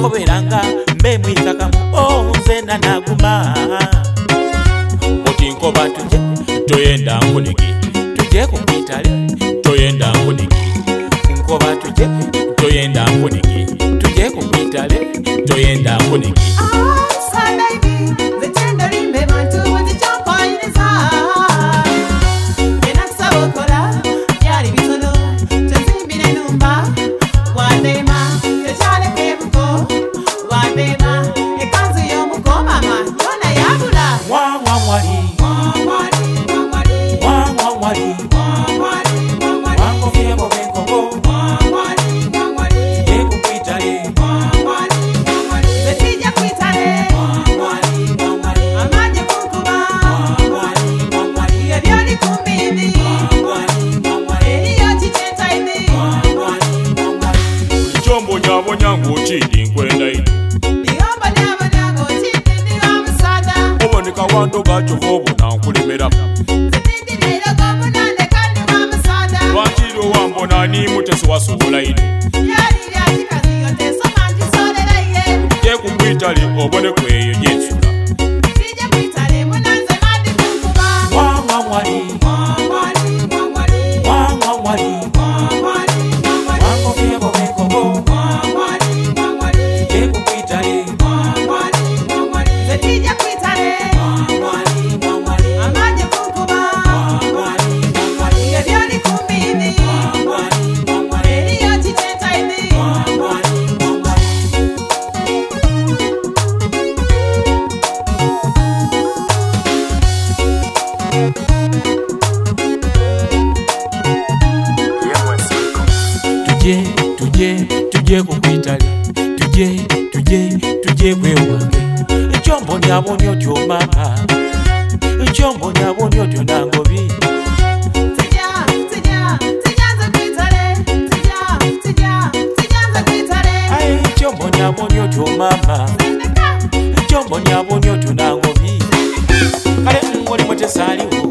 Wakoberanga mbe mwitakamu nzena naguma. Otinkoba tuje toyenda nkuniki, tuje kumpitale toyenda nkuniki. Nkoba tuje toyenda nkuniki, tuje kumpitale toyenda nkuniki. Bonyango chidi nkwenda ino Niyomba nyabonyango chidi ndiwa musada Obonika wando gacho vobo na nkulimera Zitindi nilo gomunande kandi wa musada Wachiro wambona ni mutesi wasubula ino Yari yachikazi yote somanji solela iye Tuje kumpitali obone kweyo nyensula Tije kwitale munanze madi kukuba Wangwangwali tuje kukwitale tuje kwewange Chombo nyabonye otyo mama Chombo nyabonye otyo nangobi Chombo nyabonye otyo mama Chombo nyabonye otyo nangobi Kale ngoli mwete saliwo